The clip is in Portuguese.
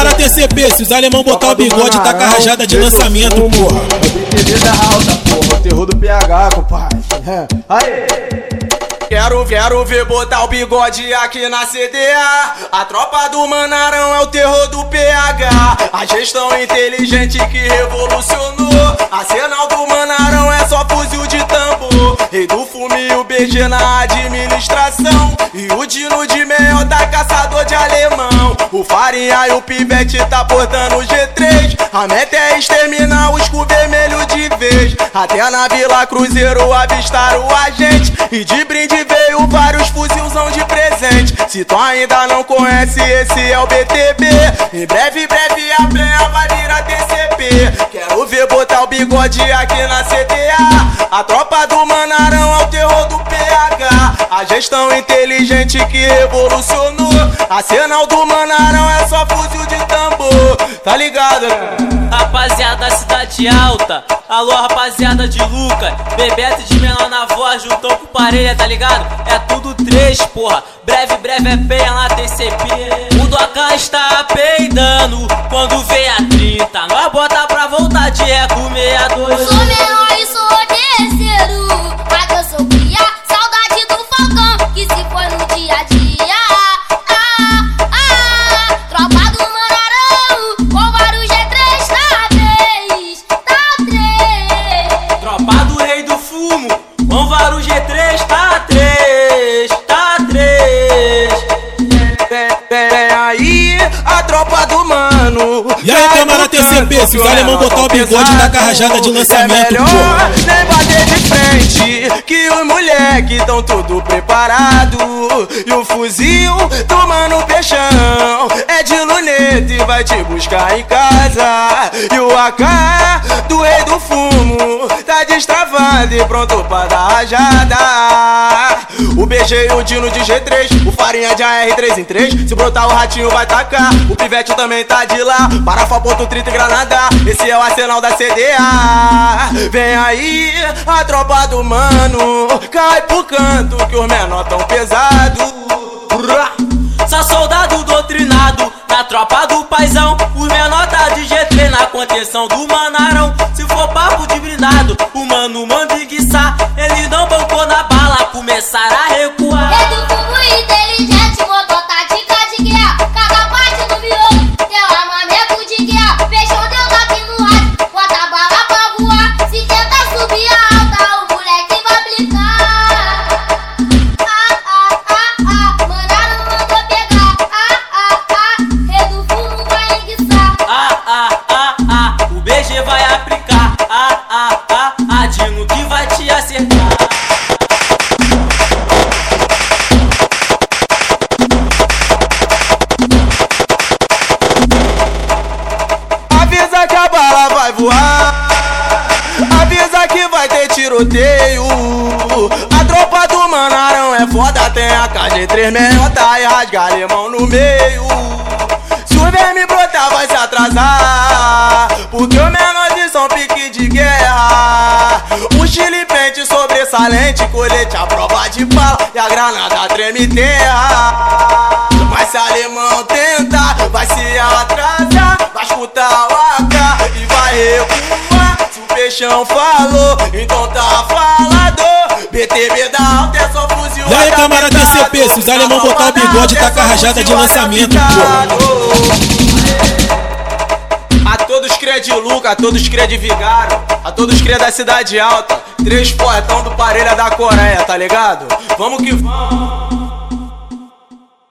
câmara TCP, se os alemão botar o bigode, tá com a rajada de lançamento, porra. BTB da alta, porra, o terror do PH, compadre. Aí. Quero ver botar o bigode aqui na CDA. A tropa do Manarão é o terror do PH. A gestão inteligente que revolucionou. Arsenal do Manarão é só fuzil de tambor. Rei do fumo e o BG na administração. E o Dino de Meiota, caçador de alemão. O Farinha e o Pivete tá portando o G3. A meta é exterminar o escudo vermelho de vez. Até na Vila Cruzeiro avistaram a gente. E de brinde veio vários fuzilzão de presente. Se tu ainda não conhece, esse é o BTB. Em breve a prenha vai virar TCP. Quero ver botar o bigode aqui na CDA. A tropa do Manarão é o terror do PH. A gestão inteligente que revolucionou. Arsenal do Manarão é só fuzil de tambor. Tá ligado, né? Rapaziada da Cidade Alta, alô rapaziada de Lucas, Bebeto de menor na voz, juntou com parelha, tá ligado? É tudo 3, porra, breve é penha lá TCP. O do AK está peidando, quando vem a 30, nós bota pra voltar de eco 62. Sou menor e sou terceiro, mas eu sou cria, saudade do Falcão, que se foi no dia a dia. Tropa do Manarão, com vários G3 tá 3. Tropa do Rei do Fumo, com vários G3 tá 3. Vem aí a tropa do mano. E aí, câmara TCP, se os alemão botar o bigode, tá com a rajada de lançamento, é melhor porra. nem bater de frente, que os moleque tão tudo preparado. E o fuzil do mano Peixão é de luneta e vai te buscar em casa. E o AK do Rei do Fumo tá destravado e pronto pra dar rajada. O BG e o Dino de G3, o Farinha de AR3 em 3. Se brotar o ratinho vai tacar, o Pivete também tá de lá. Parafa, ponto 30 e granada, esse é o arsenal da CDA. Vem aí a tropa do mano, cai pro canto que os menor tão pesado. Só soldado doutrinado, na tropa do paizão. Os menor tá de G3 na contenção do Manarão. Se for papo de blindado, o mano manda enguiçar. Ele não bancou na bala, começaram a recuar. Rei do fumo inteligente, botou tática de guerra. Cada parte do miolo, teu armamento de guerra. Fechou Deus aqui no rádio, bota a bala pra voar. Se tenta subir a alta, o moleque vai blicar. Manarão mandou pegar. Rei do fumo vai enguiçar. O BG vai aplicar. Dino que vai te acertar. Avisa que a bala vai voar, avisa que vai ter tiroteio. A tropa do Manarão é foda, tem a KG3 meiota e rasga alemão no meio. Se o verme brotar vai se atrasar, porque os menores são pique de guerra. O Chile pente sobressalente, colete à prova de bala e a granada treme terra. Mas se alemão tentar, vai se atrasar, vai escutar o AK e vai recuar. Se o Peixão falou, então tá falado. BTB da alta é só fuzil. E aí, câmara TCP, se os alemão botar o bigode, tá com a rajada de lançamento, porra. A todos cria de Luca, a todos cria de Vigário, a todos cria da Cidade Alta. 3 portão do Parelha da Coreia, tá ligado? Vamos que vamos.